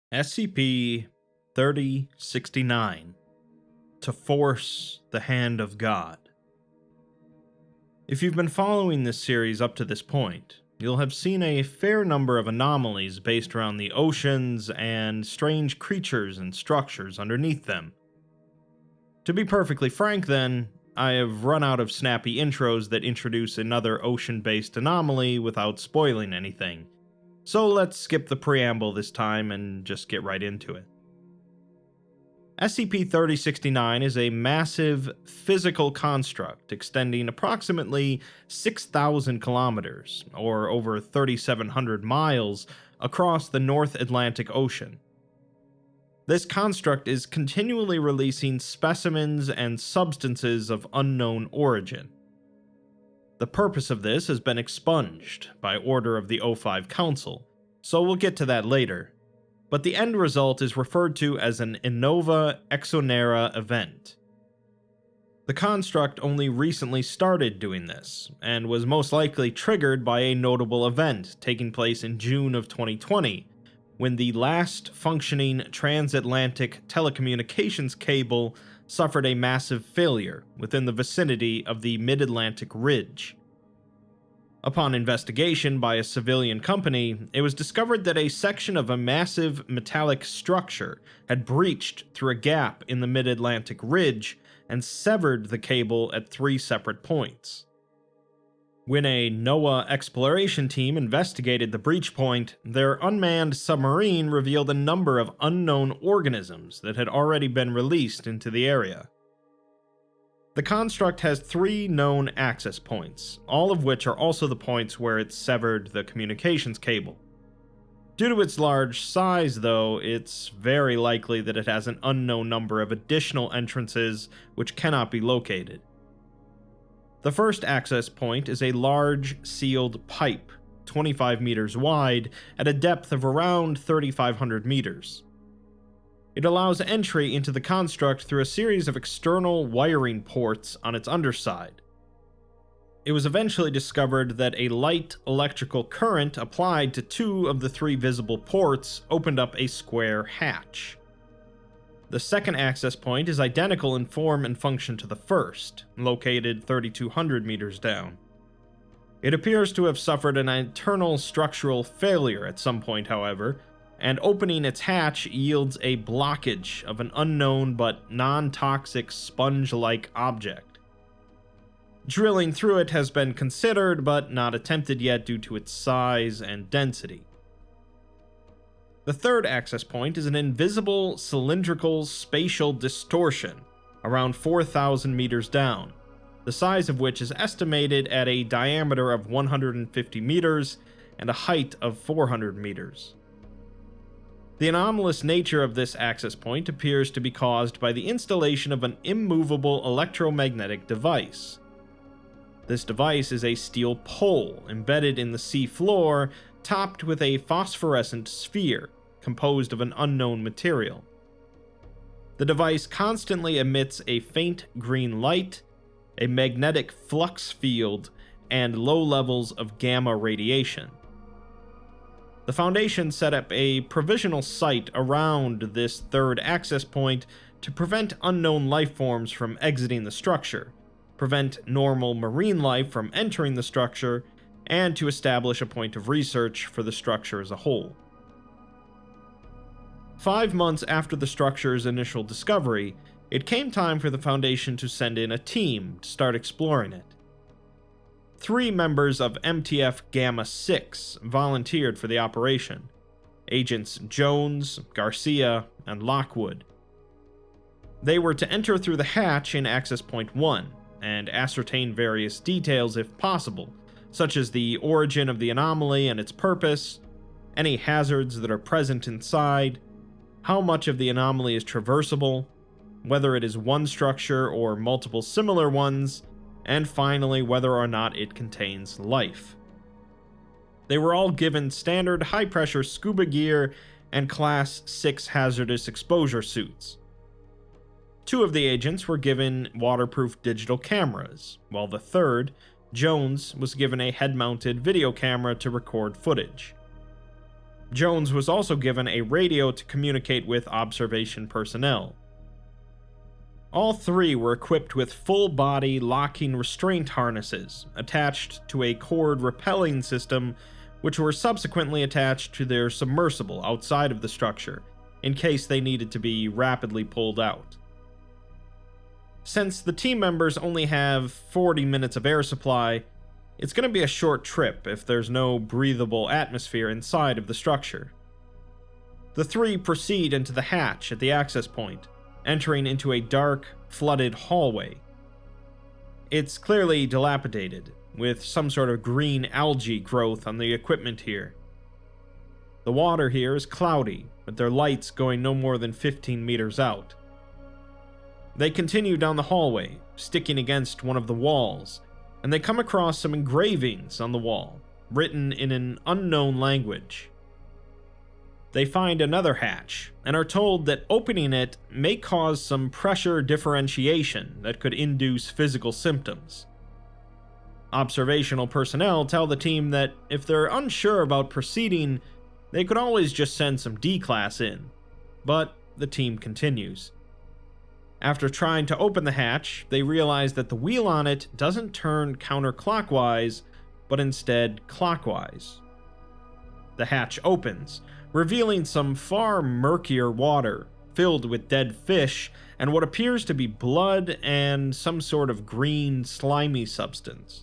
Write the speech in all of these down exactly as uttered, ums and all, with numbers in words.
S C P thirty sixty-nine, To Force the Hand of God. If you've been following this series up to this point, you'll have seen a fair number of anomalies based around the oceans and strange creatures and structures underneath them. To be perfectly frank then, I have run out of snappy intros that introduce another ocean-based anomaly without spoiling anything. So let's skip the preamble this time and just get right into it. S C P thirty sixty-nine is a massive physical construct extending approximately six thousand kilometers, or over thirty-seven hundred miles, across the North Atlantic Ocean. This construct is continually releasing specimens and substances of unknown origin. The purpose of this has been expunged by order of the O five Council, so we'll get to that later, but the end result is referred to as an Innova Exonera event. The construct only recently started doing this, and was most likely triggered by a notable event taking place in June of twenty twenty, when the last functioning transatlantic telecommunications cable suffered a massive failure within the vicinity of the Mid-Atlantic Ridge. Upon investigation by a civilian company, it was discovered that a section of a massive metallic structure had breached through a gap in the Mid-Atlantic Ridge and severed the cable at three separate points. When a NOAA exploration team investigated the breach point, their unmanned submarine revealed a number of unknown organisms that had already been released into the area. The construct has three known access points, all of which are also the points where it severed the communications cable. Due to its large size, though, it's very likely that it has an unknown number of additional entrances which cannot be located. The first access point is a large, sealed pipe, twenty-five meters wide, at a depth of around thirty-five hundred meters. It allows entry into the construct through a series of external wiring ports on its underside. It was eventually discovered that a light electrical current applied to two of the three visible ports opened up a square hatch. The second access point is identical in form and function to the first, located thirty-two hundred meters down. It appears to have suffered an internal structural failure at some point, however, and opening its hatch yields a blockage of an unknown but non-toxic sponge-like object. Drilling through it has been considered, but not attempted yet due to its size and density. The third access point is an invisible cylindrical spatial distortion, around four thousand meters down, the size of which is estimated at a diameter of one hundred fifty meters and a height of four hundred meters. The anomalous nature of this access point appears to be caused by the installation of an immovable electromagnetic device. This device is a steel pole embedded in the sea floor, topped with a phosphorescent sphere composed of an unknown material. The device constantly emits a faint green light, a magnetic flux field, and low levels of gamma radiation. The Foundation set up a provisional site around this third access point to prevent unknown life forms from exiting the structure, prevent normal marine life from entering the structure, and to establish a point of research for the structure as a whole. Five months after the structure's initial discovery, it came time for the Foundation to send in a team to start exploring it. Three members of M T F Gamma six volunteered for the operation: Agents Jones, Garcia, and Lockwood. They were to enter through the hatch in Access Point one, and ascertain various details if possible, such as the origin of the anomaly and its purpose, any hazards that are present inside, how much of the anomaly is traversable, whether it is one structure or multiple similar ones, and finally whether or not it contains life. They were all given standard high-pressure scuba gear and Class six hazardous exposure suits. Two of the agents were given waterproof digital cameras, while the third, Jones, was given a head-mounted video camera to record footage. Jones was also given a radio to communicate with observation personnel. All three were equipped with full-body locking restraint harnesses attached to a cord repelling system, which were subsequently attached to their submersible outside of the structure, in case they needed to be rapidly pulled out. Since the team members only have forty minutes of air supply, it's going to be a short trip if there's no breathable atmosphere inside of the structure. The three proceed into the hatch at the access point, entering into a dark, flooded hallway. It's clearly dilapidated, with some sort of green algae growth on the equipment here. The water here is cloudy, with their lights going no more than fifteen meters out. They continue down the hallway, sticking against one of the walls, and they come across some engravings on the wall, written in an unknown language. They find another hatch, and are told that opening it may cause some pressure differentiation that could induce physical symptoms. Observational personnel tell the team that if they're unsure about proceeding, they could always just send some D-Class in, but the team continues. After trying to open the hatch, they realize that the wheel on it doesn't turn counterclockwise, but instead clockwise. The hatch opens, revealing some far murkier water, filled with dead fish and what appears to be blood and some sort of green, slimy substance.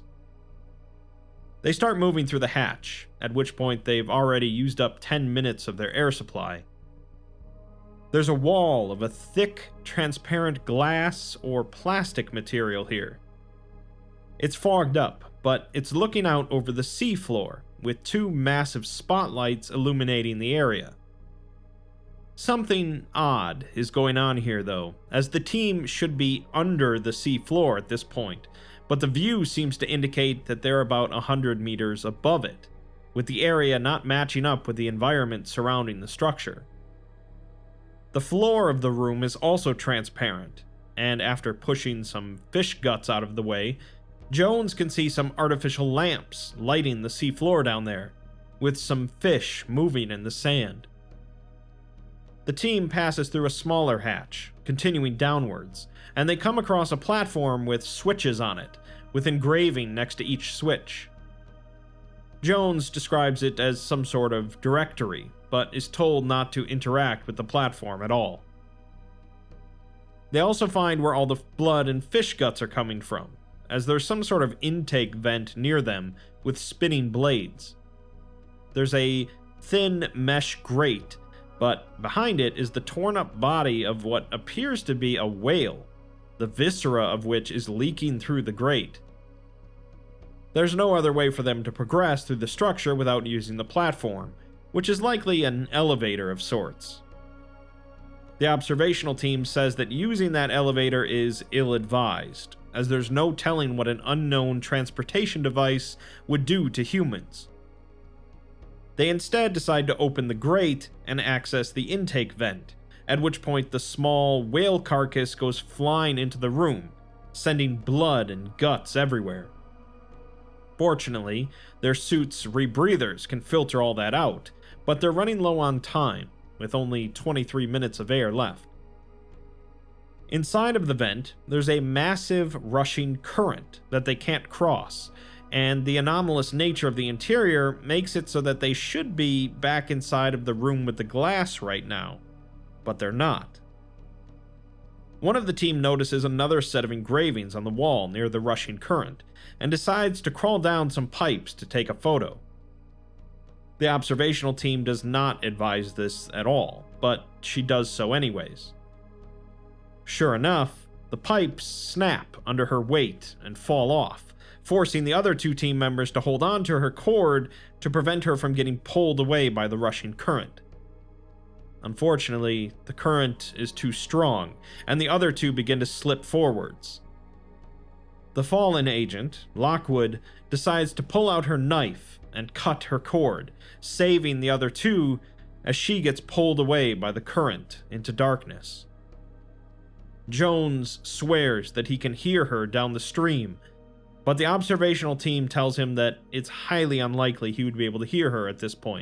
They start moving through the hatch, at which point they've already used up ten minutes of their air supply. There's a wall of a thick, transparent glass or plastic material here. It's fogged up, but it's looking out over the seafloor, with two massive spotlights illuminating the area. Something odd is going on here though, as the team should be under the seafloor at this point, but the view seems to indicate that they're about one hundred meters above it, with the area not matching up with the environment surrounding the structure. The floor of the room is also transparent, and after pushing some fish guts out of the way, Jones can see some artificial lamps lighting the seafloor down there, with some fish moving in the sand. The team passes through a smaller hatch, continuing downwards, and they come across a platform with switches on it, with engraving next to each switch. Jones describes it as some sort of directory, but is told not to interact with the platform at all. They also find where all the blood and fish guts are coming from, as there's some sort of intake vent near them with spinning blades. There's a thin mesh grate, but behind it is the torn up body of what appears to be a whale, the viscera of which is leaking through the grate. There's no other way for them to progress through the structure without using the platform, which is likely an elevator of sorts. The observational team says that using that elevator is ill-advised, as there's no telling what an unknown transportation device would do to humans. They instead decide to open the grate and access the intake vent, at which point the small whale carcass goes flying into the room, sending blood and guts everywhere. Fortunately, their suits' rebreathers can filter all that out, but they're running low on time, with only twenty-three minutes of air left. Inside of the vent, there's a massive rushing current that they can't cross, and the anomalous nature of the interior makes it so that they should be back inside of the room with the glass right now, but they're not. One of the team notices another set of engravings on the wall near the rushing current, and decides to crawl down some pipes to take a photo. The observational team does not advise this at all, but she does so anyways. Sure enough, the pipes snap under her weight and fall off, forcing the other two team members to hold on to her cord to prevent her from getting pulled away by the rushing current. Unfortunately, the current is too strong, and the other two begin to slip forwards. The fallen agent, Lockwood, decides to pull out her knife and cut her cord, saving the other two as she gets pulled away by the current into darkness. Jones swears that he can hear her down the stream, but the observational team tells him that it's highly unlikely he would be able to hear her at this point,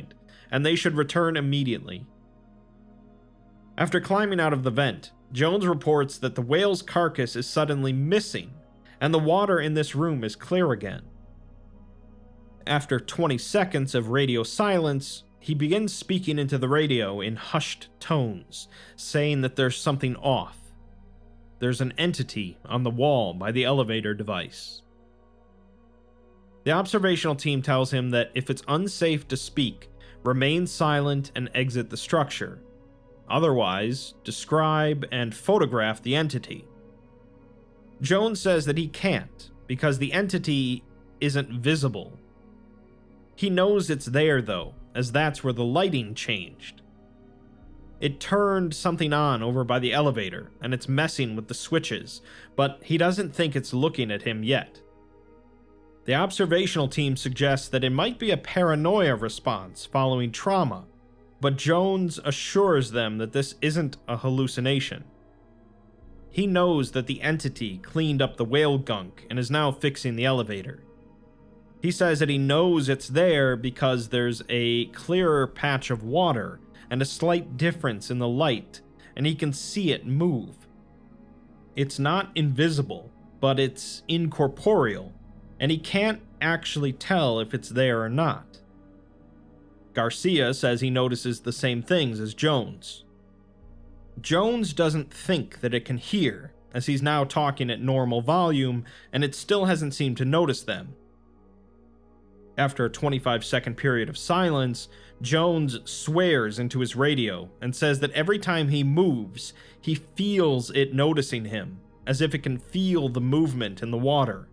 and they should return immediately. After climbing out of the vent, Jones reports that the whale's carcass is suddenly missing, and the water in this room is clear again. After twenty seconds of radio silence, he begins speaking into the radio in hushed tones, saying that there's something off. There's an entity on the wall by the elevator device. The observational team tells him that if it's unsafe to speak, remain silent and exit the structure. Otherwise, describe and photograph the entity. Jones says that he can't, because the entity isn't visible. He knows it's there though, as that's where the lighting changed. It turned something on over by the elevator, and it's messing with the switches, but he doesn't think it's looking at him yet. The observational team suggests that it might be a paranoia response following trauma, but Jones assures them that this isn't a hallucination. He knows that the entity cleaned up the whale gunk and is now fixing the elevator. He says that he knows it's there because there's a clearer patch of water and a slight difference in the light, and he can see it move. It's not invisible, but it's incorporeal, and he can't actually tell if it's there or not. Garcia says he notices the same things as Jones. Jones doesn't think that it can hear, as he's now talking at normal volume, and it still hasn't seemed to notice them. After a twenty-five second period of silence, Jones swears into his radio and says that every time he moves, he feels it noticing him, as if it can feel the movement in the water.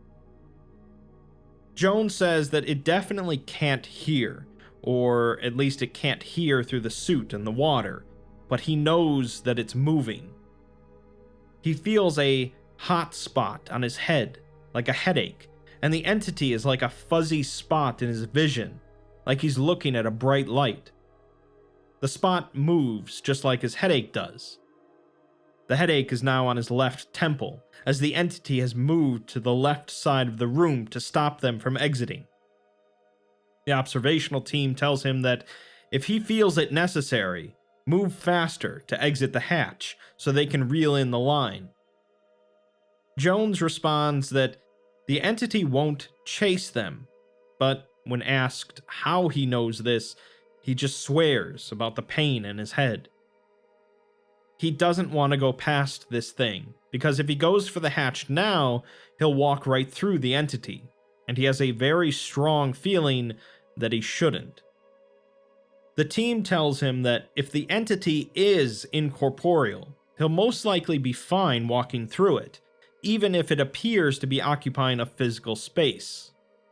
Jones says that it definitely can't hear, or at least it can't hear through the suit and the water, but he knows that it's moving. He feels a hot spot on his head, like a headache, and the entity is like a fuzzy spot in his vision, like he's looking at a bright light. The spot moves just like his headache does. The headache is now on his left temple, as the entity has moved to the left side of the room to stop them from exiting. The observational team tells him that if he feels it necessary, move faster to exit the hatch so they can reel in the line. Jones responds that the entity won't chase them, but when asked how he knows this, he just swears about the pain in his head. He doesn't want to go past this thing, because if he goes for the hatch now, he'll walk right through the entity, and he has a very strong feeling that he shouldn't. The team tells him that if the entity is incorporeal, he'll most likely be fine walking through it, even if it appears to be occupying a physical space.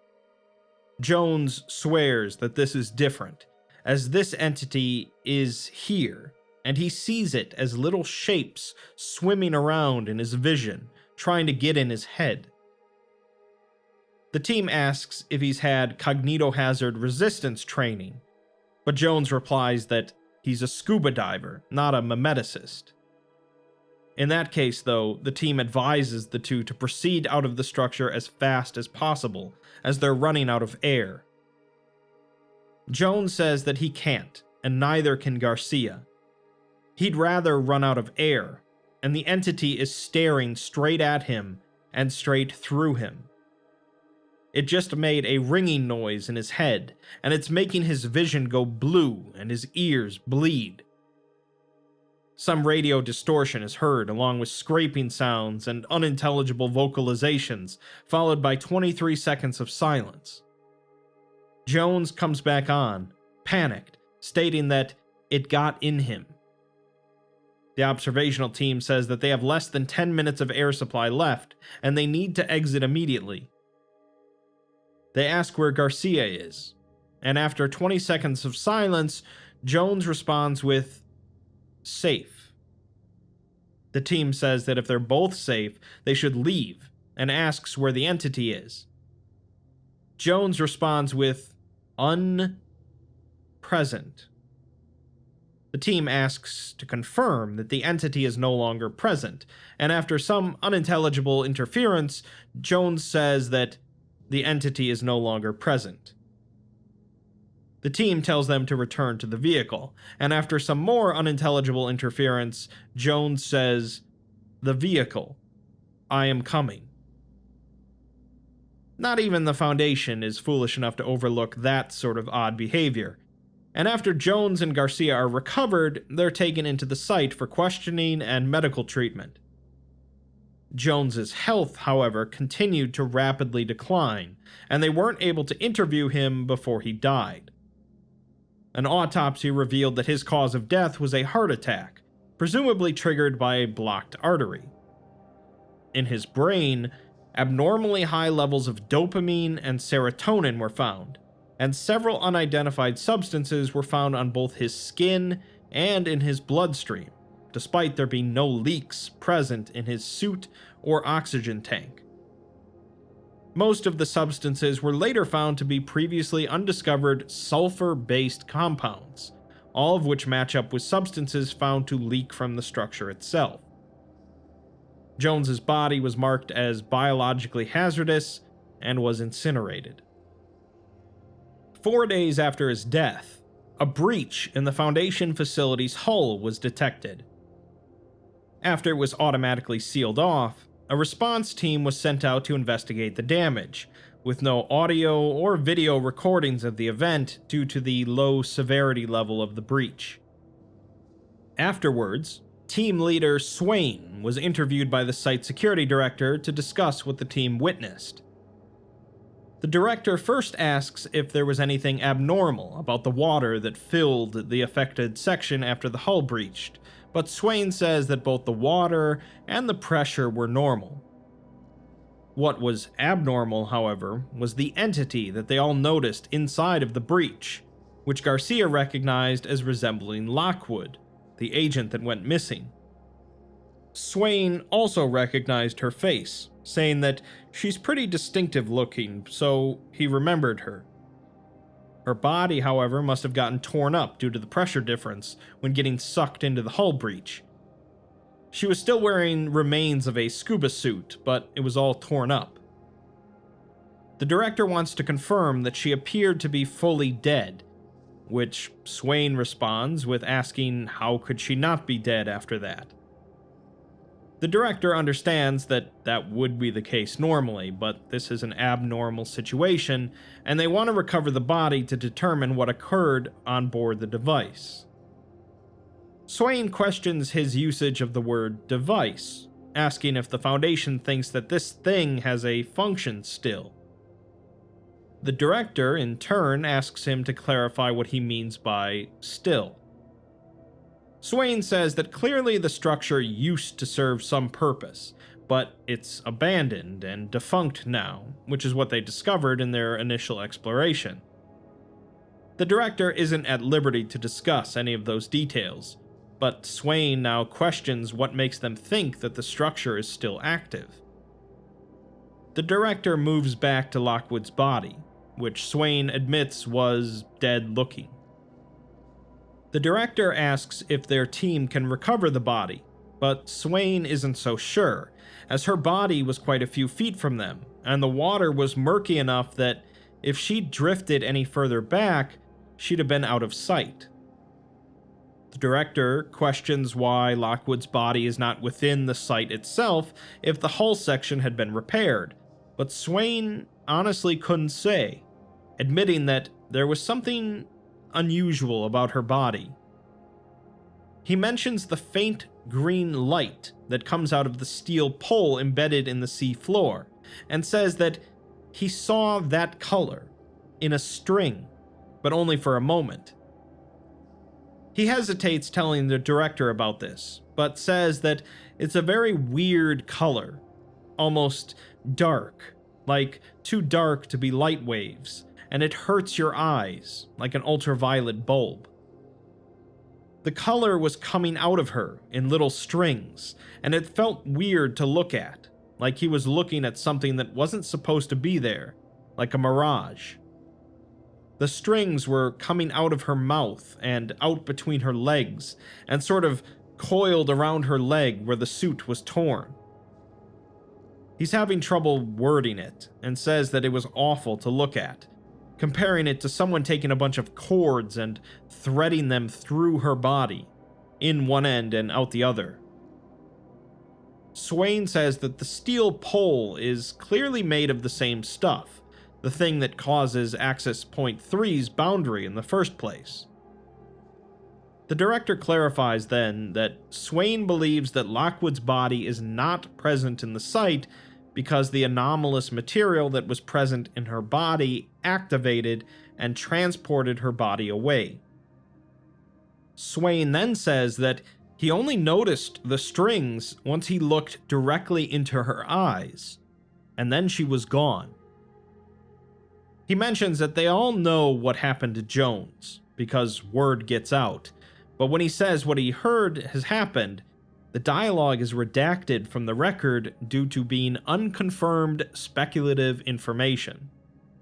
Jones swears that this is different, as this entity is here, and he sees it as little shapes swimming around in his vision, trying to get in his head. The team asks if he's had cognitohazard resistance training, but Jones replies that he's a scuba diver, not a mimeticist. In that case, though, the team advises the two to proceed out of the structure as fast as possible, as they're running out of air. Jones says that he can't, and neither can Garcia. He'd rather run out of air, and the entity is staring straight at him and straight through him. It just made a ringing noise in his head, and it's making his vision go blue and his ears bleed. Some radio distortion is heard, along with scraping sounds and unintelligible vocalizations, followed by twenty-three seconds of silence. Jones comes back on, panicked, stating that it got in him. The observational team says that they have less than ten minutes of air supply left, and they need to exit immediately. They ask where Garcia is, and after twenty seconds of silence, Jones responds with, "Safe." The team says that if they're both safe, they should leave, and asks where the entity is. Jones responds with, "Unpresent." The team asks to confirm that the entity is no longer present, and after some unintelligible interference, Jones says that the entity is no longer present. The team tells them to return to the vehicle, and after some more unintelligible interference, Jones says, "The vehicle. I am coming." Not even the Foundation is foolish enough to overlook that sort of odd behavior, and after Jones and Garcia are recovered, they're taken into the site for questioning and medical treatment. Jones's health, however, continued to rapidly decline, and they weren't able to interview him before he died. An autopsy revealed that his cause of death was a heart attack, presumably triggered by a blocked artery. In his brain, abnormally high levels of dopamine and serotonin were found, and several unidentified substances were found on both his skin and in his bloodstream, despite there being no leaks present in his suit or oxygen tank. Most of the substances were later found to be previously undiscovered sulfur-based compounds, all of which match up with substances found to leak from the structure itself. Jones's body was marked as biologically hazardous and was incinerated. Four days after his death, a breach in the Foundation facility's hull was detected. After it was automatically sealed off, a response team was sent out to investigate the damage, with no audio or video recordings of the event due to the low severity level of the breach. Afterwards, team leader Swain was interviewed by the site security director to discuss what the team witnessed. The director first asks if there was anything abnormal about the water that filled the affected section after the hull breached, but Swain says that both the water and the pressure were normal. What was abnormal, however, was the entity that they all noticed inside of the breach, which Garcia recognized as resembling Lockwood, the agent that went missing. Swain also recognized her face, saying that she's pretty distinctive looking, so he remembered her. Her body, however, must have gotten torn up due to the pressure difference when getting sucked into the hull breach. She was still wearing remains of a scuba suit, but it was all torn up. The director wants to confirm that she appeared to be fully dead, which Swain responds with asking how could she not be dead after that. The director understands that that would be the case normally, but this is an abnormal situation, and they want to recover the body to determine what occurred on board the device. Swain questions his usage of the word device, asking if the Foundation thinks that this thing has a function still. The director, in turn, asks him to clarify what he means by still. Swain says that clearly the structure used to serve some purpose, but it's abandoned and defunct now, which is what they discovered in their initial exploration. The director isn't at liberty to discuss any of those details, but Swain now questions what makes them think that the structure is still active. The director moves back to Lockwood's body, which Swain admits was dead-looking. The director asks if their team can recover the body, but Swain isn't so sure, as her body was quite a few feet from them, and the water was murky enough that if she drifted any further back, she'd have been out of sight. The director questions why Lockwood's body is not within the site itself if the hull section had been repaired, but Swain honestly couldn't say, admitting that there was something unusual about her body. He mentions the faint green light that comes out of the steel pole embedded in the sea floor, and says that he saw that color in a string, but only for a moment. He hesitates telling the director about this, but says that it's a very weird color, almost dark, like too dark to be light waves, and it hurts your eyes, like an ultraviolet bulb. The color was coming out of her in little strings, and it felt weird to look at, like he was looking at something that wasn't supposed to be there, like a mirage. The strings were coming out of her mouth and out between her legs, and sort of coiled around her leg where the suit was torn. He's having trouble wording it, and says that it was awful to look at, comparing it to someone taking a bunch of cords and threading them through her body, in one end and out the other. Swain says that the steel pole is clearly made of the same stuff, the thing that causes Access Point three's boundary in the first place. The director clarifies then that Swain believes that Lockwood's body is not present in the site because the anomalous material that was present in her body activated and transported her body away. Swain then says that he only noticed the strings once he looked directly into her eyes, and then she was gone. He mentions that they all know what happened to Jones, because word gets out, but when he says what he heard has happened, the dialogue is redacted from the record due to being unconfirmed speculative information.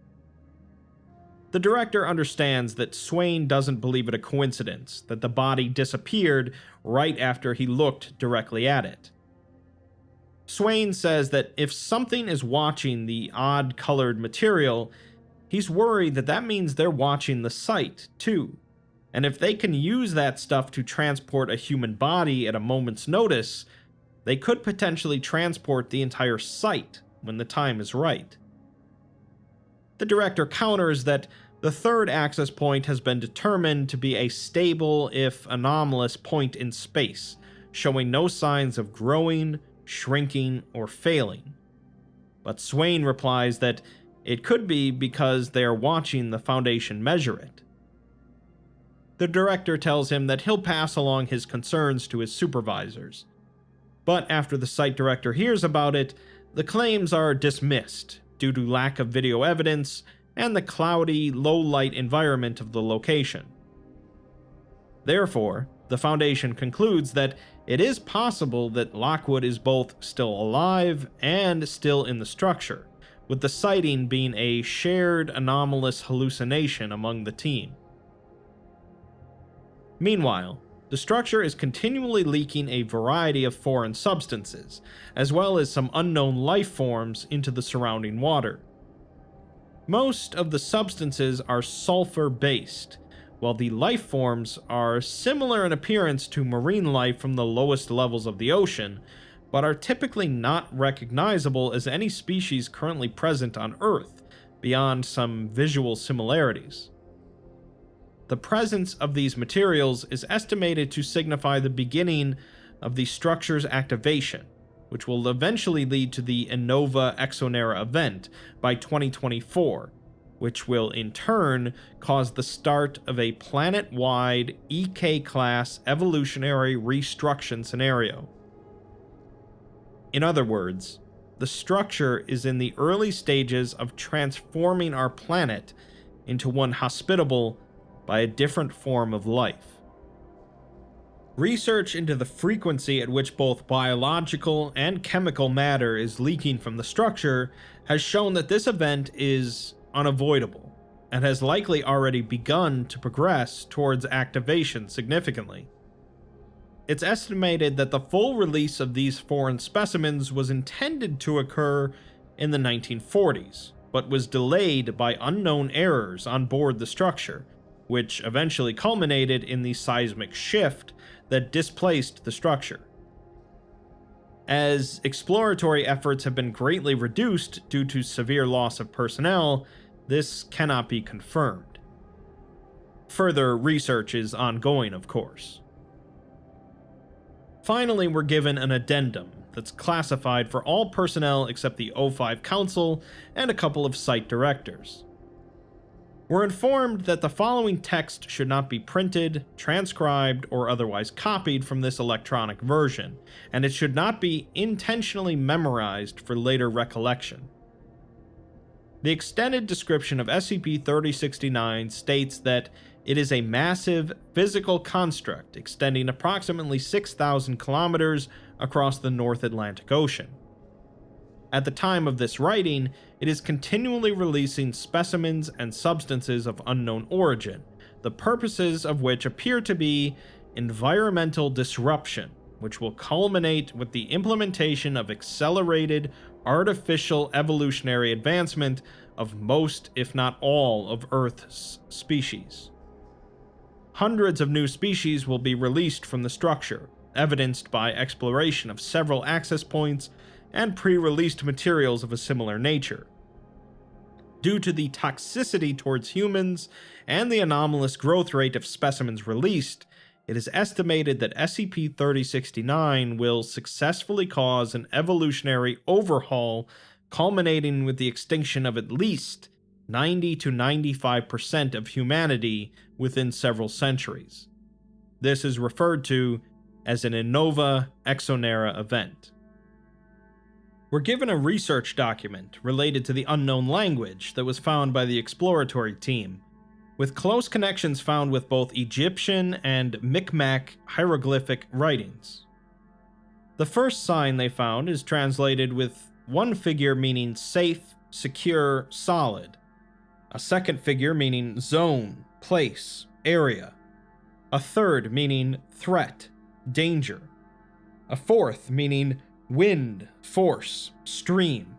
The director understands that Swain doesn't believe it a coincidence that the body disappeared right after he looked directly at it. Swain says that if something is watching the odd-colored material, he's worried that that means they're watching the site, too. And if they can use that stuff to transport a human body at a moment's notice, they could potentially transport the entire site when the time is right. The director counters that the third access point has been determined to be a stable, if anomalous, point in space, showing no signs of growing, shrinking, or failing. But Swain replies that it could be because they are watching the Foundation measure it. The director tells him that he'll pass along his concerns to his supervisors. But after the site director hears about it, the claims are dismissed due to lack of video evidence and the cloudy, low-light environment of the location. Therefore, the Foundation concludes that it is possible that Lockwood is both still alive and still in the structure, with the sighting being a shared anomalous hallucination among the team. Meanwhile, the structure is continually leaking a variety of foreign substances, as well as some unknown life forms into the surrounding water. Most of the substances are sulfur-based, while the life forms are similar in appearance to marine life from the lowest levels of the ocean, but are typically not recognizable as any species currently present on Earth, beyond some visual similarities. The presence of these materials is estimated to signify the beginning of the structure's activation, which will eventually lead to the Innova Exonera event by twenty twenty-four, which will in turn cause the start of a planet-wide E K-class evolutionary restruction scenario. In other words, the structure is in the early stages of transforming our planet into one hospitable by a different form of life. Research into the frequency at which both biological and chemical matter is leaking from the structure has shown that this event is unavoidable, and has likely already begun to progress towards activation significantly. It's estimated that the full release of these foreign specimens was intended to occur in the nineteen forties, but was delayed by unknown errors on board the structure, which eventually culminated in the seismic shift that displaced the structure. As exploratory efforts have been greatly reduced due to severe loss of personnel, this cannot be confirmed. Further research is ongoing, of course. Finally, we're given an addendum that's classified for all personnel except the O five Council and a couple of site directors. We're informed that the following text should not be printed, transcribed, or otherwise copied from this electronic version, and it should not be intentionally memorized for later recollection. The extended description of S C P thirty sixty-nine states that it is a massive physical construct extending approximately six thousand kilometers across the North Atlantic Ocean. At the time of this writing, it is continually releasing specimens and substances of unknown origin, the purposes of which appear to be environmental disruption, which will culminate with the implementation of accelerated artificial evolutionary advancement of most, if not all, of Earth's species. Hundreds of new species will be released from the structure, evidenced by exploration of several access points and pre-released materials of a similar nature. Due to the toxicity towards humans and the anomalous growth rate of specimens released, it is estimated that S C P thirty sixty-nine will successfully cause an evolutionary overhaul, culminating with the extinction of at least ninety to ninety-five percent of humanity within several centuries. This is referred to as an Innova Exonera event. We're given a research document related to the unknown language that was found by the exploratory team, with close connections found with both Egyptian and Micmac hieroglyphic writings. The first sign they found is translated with one figure meaning safe, secure, solid, a second figure meaning zone, place, area, a third meaning threat, danger, a fourth meaning wind, force, stream.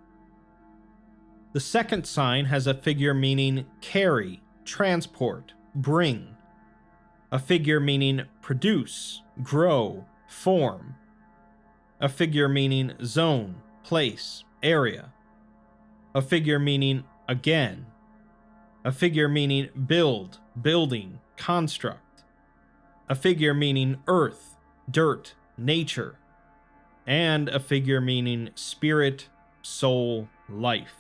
The second sign has a figure meaning carry, transport, bring, a figure meaning produce, grow, form, a figure meaning zone, place, area, a figure meaning again, a figure meaning build, building, construct, a figure meaning earth, dirt, nature, and a figure meaning spirit, soul, life.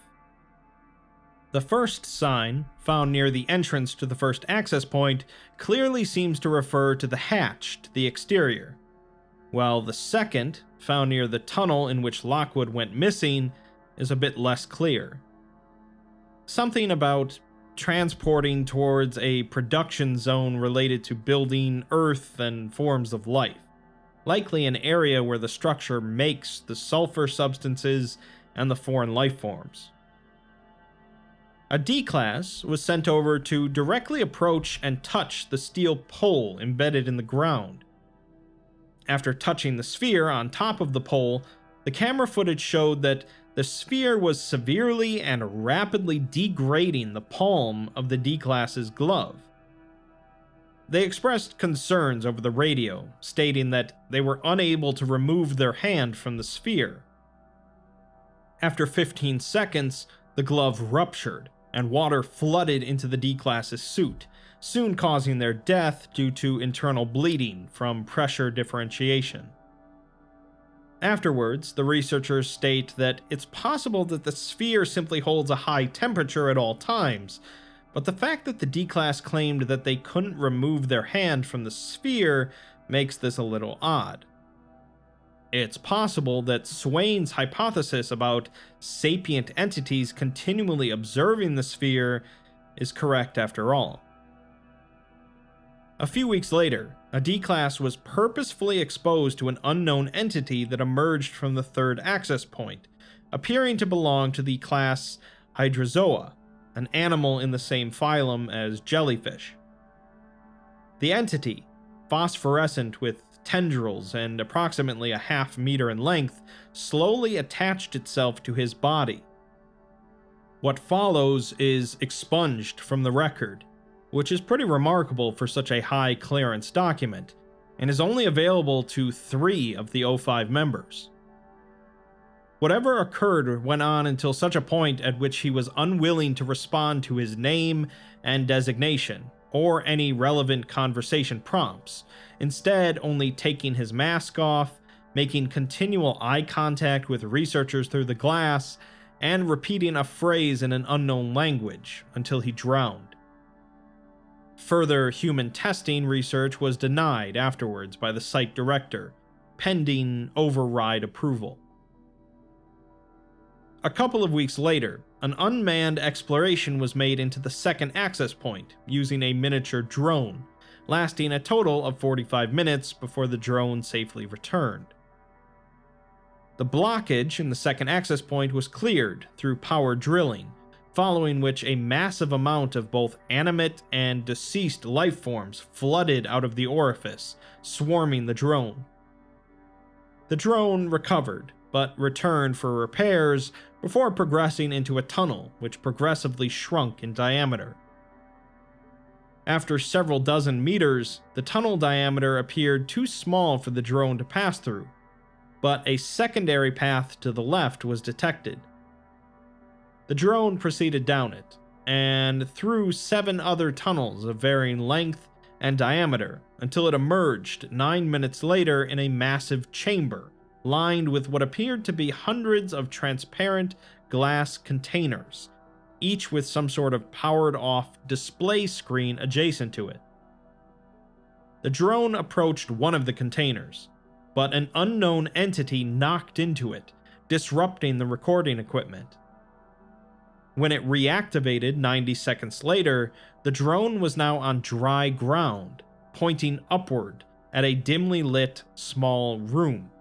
The first sign, found near the entrance to the first access point, clearly seems to refer to the hatch to the exterior, while the second, found near the tunnel in which Lockwood went missing, is a bit less clear. Something about transporting towards a production zone related to building, earth, and forms of life. Likely an area where the structure makes the sulfur substances and the foreign life forms. A D-Class was sent over to directly approach and touch the steel pole embedded in the ground. After touching the sphere on top of the pole, the camera footage showed that the sphere was severely and rapidly degrading the palm of the D-Class's glove. They expressed concerns over the radio, stating that they were unable to remove their hand from the sphere. After fifteen seconds, the glove ruptured, and water flooded into the D-Class's suit, soon causing their death due to internal bleeding from pressure differentiation. Afterwards, the researchers state that it's possible that the sphere simply holds a high temperature at all times, but the fact that the D-Class claimed that they couldn't remove their hand from the sphere makes this a little odd. It's possible that Swain's hypothesis about sapient entities continually observing the sphere is correct after all. A few weeks later, a D-Class was purposefully exposed to an unknown entity that emerged from the third access point, appearing to belong to the class Hydrozoa, an animal in the same phylum as jellyfish. The entity, phosphorescent with tendrils and approximately a half meter in length, slowly attached itself to his body. What follows is expunged from the record, which is pretty remarkable for such a high clearance document, and is only available to three of the O five members. Whatever occurred went on until such a point at which he was unwilling to respond to his name and designation, or any relevant conversation prompts, instead only taking his mask off, making continual eye contact with researchers through the glass, and repeating a phrase in an unknown language until he drowned. Further human testing research was denied afterwards by the site director, pending override approval. A couple of weeks later, an unmanned exploration was made into the second access point using a miniature drone, lasting a total of forty-five minutes before the drone safely returned. The blockage in the second access point was cleared through power drilling, following which a massive amount of both animate and deceased life forms flooded out of the orifice, swarming the drone. The drone recovered, but returned for repairs before progressing into a tunnel, which progressively shrunk in diameter. After several dozen meters, the tunnel diameter appeared too small for the drone to pass through, but a secondary path to the left was detected. The drone proceeded down it, and through seven other tunnels of varying length and diameter until it emerged nine minutes later in a massive chamber lined with what appeared to be hundreds of transparent glass containers, each with some sort of powered-off display screen adjacent to it. The drone approached one of the containers, but an unknown entity knocked into it, disrupting the recording equipment. When it reactivated ninety seconds later, the drone was now on dry ground, pointing upward at a dimly lit, small room.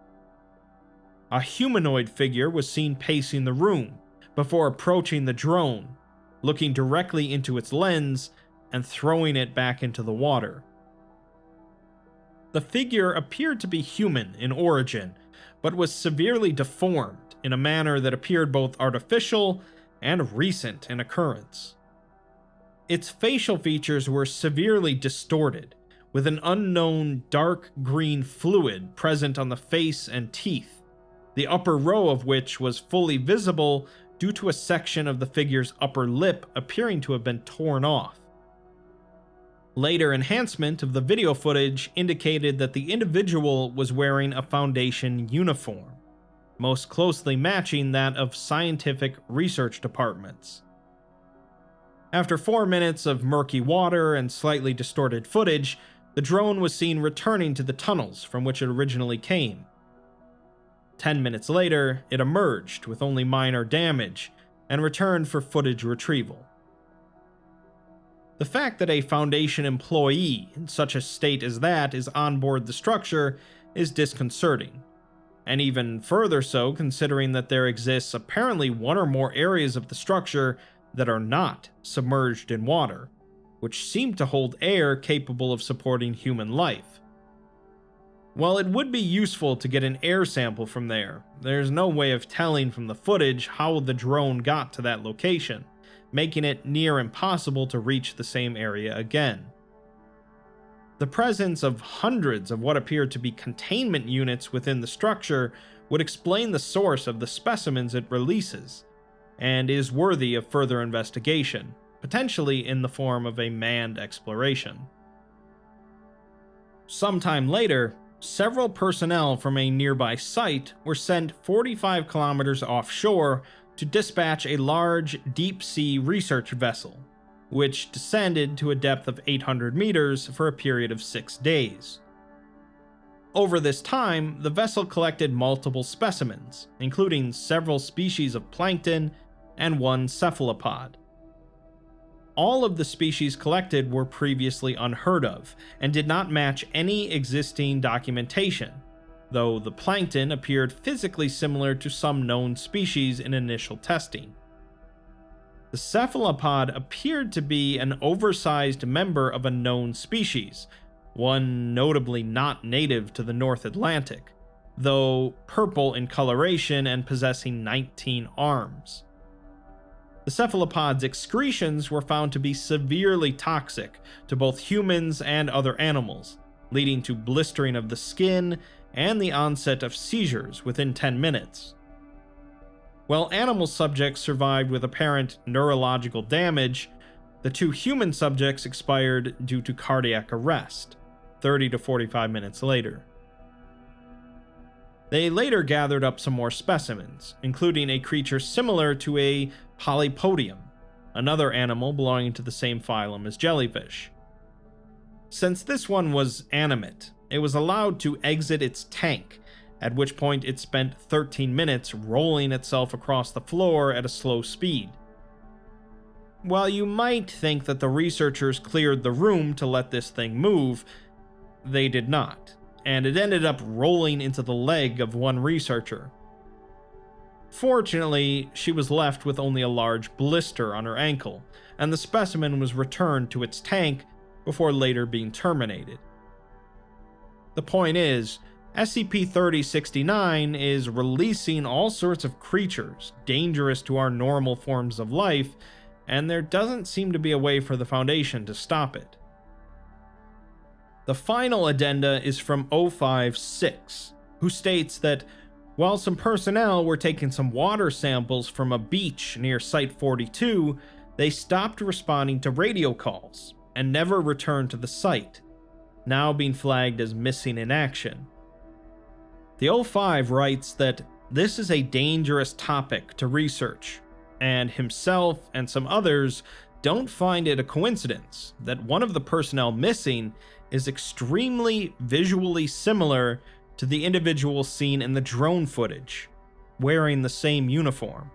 A humanoid figure was seen pacing the room before approaching the drone, looking directly into its lens and throwing it back into the water. The figure appeared to be human in origin, but was severely deformed in a manner that appeared both artificial and recent in occurrence. Its facial features were severely distorted, with an unknown dark green fluid present on the face and teeth, the upper row of which was fully visible due to a section of the figure's upper lip appearing to have been torn off. Later enhancement of the video footage indicated that the individual was wearing a Foundation uniform, most closely matching that of scientific research departments. After four minutes of murky water and slightly distorted footage, the drone was seen returning to the tunnels from which it originally came. Ten minutes later, it emerged with only minor damage and returned for footage retrieval. The fact that a Foundation employee in such a state as that is on board the structure is disconcerting, and even further so considering that there exists apparently one or more areas of the structure that are not submerged in water, which seem to hold air capable of supporting human life. While it would be useful to get an air sample from there, there's no way of telling from the footage how the drone got to that location, making it near impossible to reach the same area again. The presence of hundreds of what appeared to be containment units within the structure would explain the source of the specimens it releases, and is worthy of further investigation, potentially in the form of a manned exploration. Sometime later, several personnel from a nearby site were sent forty-five kilometers offshore to dispatch a large deep-sea research vessel, which descended to a depth of eight hundred meters for a period of six days. Over this time, the vessel collected multiple specimens, including several species of plankton and one cephalopod. All of the species collected were previously unheard of and did not match any existing documentation, though the plankton appeared physically similar to some known species in initial testing. The cephalopod appeared to be an oversized member of a known species, one notably not native to the North Atlantic, though purple in coloration and possessing nineteen arms. The cephalopod's excretions were found to be severely toxic to both humans and other animals, leading to blistering of the skin and the onset of seizures within ten minutes. While animal subjects survived with apparent neurological damage, the two human subjects expired due to cardiac arrest, thirty to forty-five minutes later. They later gathered up some more specimens, including a creature similar to a polypodium, another animal belonging to the same phylum as jellyfish. Since this one was animate, it was allowed to exit its tank, at which point it spent thirteen minutes rolling itself across the floor at a slow speed. While you might think that the researchers cleared the room to let this thing move, they did not, and it ended up rolling into the leg of one researcher. Fortunately, she was left with only a large blister on her ankle, and the specimen was returned to its tank before later being terminated. The point is, S C P thirty sixty-nine is releasing all sorts of creatures dangerous to our normal forms of life, and there doesn't seem to be a way for the Foundation to stop it. The final addenda is from O five six, who states that while some personnel were taking some water samples from a beach near Site forty-two, they stopped responding to radio calls and never returned to the site, now being flagged as missing in action. The O five writes that this is a dangerous topic to research, and himself and some others don't find it a coincidence that one of the personnel missing is extremely visually similar to the individual seen in the drone footage, wearing the same uniform.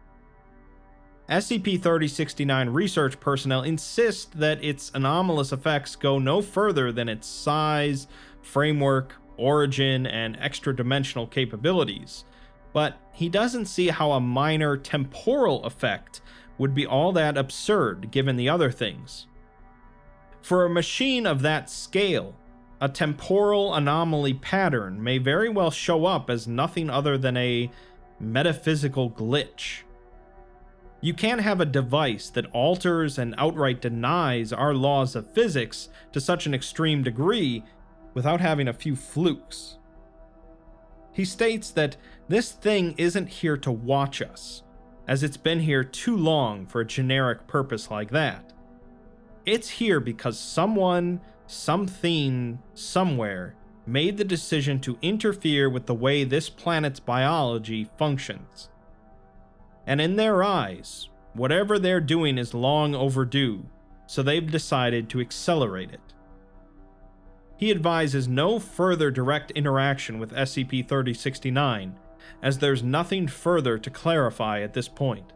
S C P thirty sixty-nine research personnel insist that its anomalous effects go no further than its size, framework, origin, and extra-dimensional capabilities, but he doesn't see how a minor temporal effect would be all that absurd given the other things. For a machine of that scale, a temporal anomaly pattern may very well show up as nothing other than a metaphysical glitch. You can't have a device that alters and outright denies our laws of physics to such an extreme degree without having a few flukes. He states that this thing isn't here to watch us, as it's been here too long for a generic purpose like that. It's here because someone, something, somewhere made the decision to interfere with the way this planet's biology functions. And in their eyes, whatever they're doing is long overdue, so they've decided to accelerate it. He advises no further direct interaction with S C P thirty sixty-nine, as there's nothing further to clarify at this point.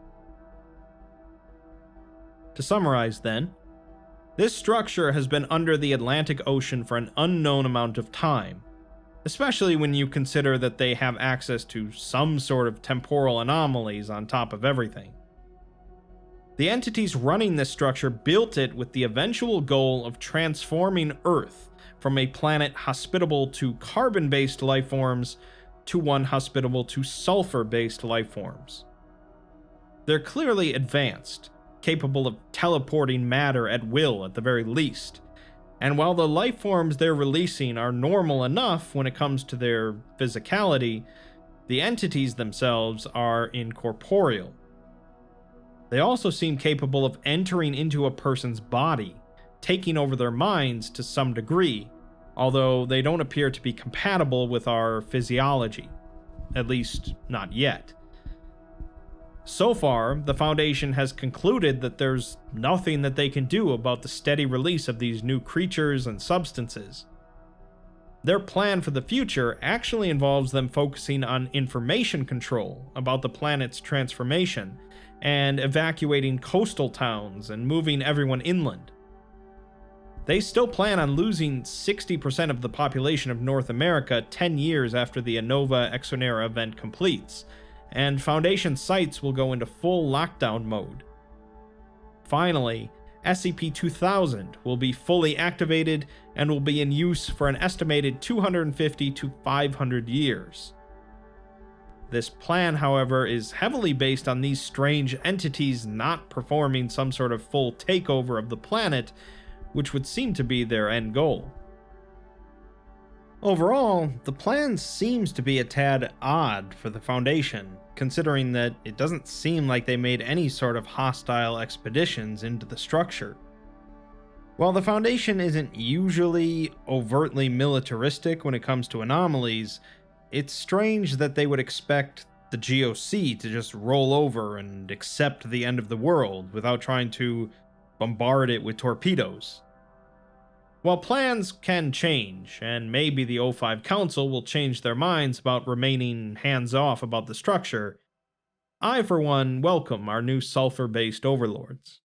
To summarize then, this structure has been under the Atlantic Ocean for an unknown amount of time, especially when you consider that they have access to some sort of temporal anomalies on top of everything. The entities running this structure built it with the eventual goal of transforming Earth from a planet hospitable to carbon-based lifeforms to one hospitable to sulfur-based lifeforms. They're clearly advanced, capable of teleporting matter at will at the very least, and while the lifeforms they're releasing are normal enough when it comes to their physicality, the entities themselves are incorporeal. They also seem capable of entering into a person's body, taking over their minds to some degree, although they don't appear to be compatible with our physiology, at least not yet. So far, the Foundation has concluded that there's nothing that they can do about the steady release of these new creatures and substances. Their plan for the future actually involves them focusing on information control about the planet's transformation, and evacuating coastal towns and moving everyone inland. They still plan on losing sixty percent of the population of North America ten years after the Innova Exonera event completes, and Foundation sites will go into full lockdown mode. Finally, S C P two thousand will be fully activated and will be in use for an estimated two hundred fifty to five hundred years. This plan, however, is heavily based on these strange entities not performing some sort of full takeover of the planet, which would seem to be their end goal. Overall, the plan seems to be a tad odd for the Foundation, considering that it doesn't seem like they made any sort of hostile expeditions into the structure. While the Foundation isn't usually overtly militaristic when it comes to anomalies, it's strange that they would expect the G O C to just roll over and accept the end of the world without trying to bombard it with torpedoes. While plans can change, and maybe the O five Council will change their minds about remaining hands-off about the structure, I for one welcome our new sulfur-based overlords.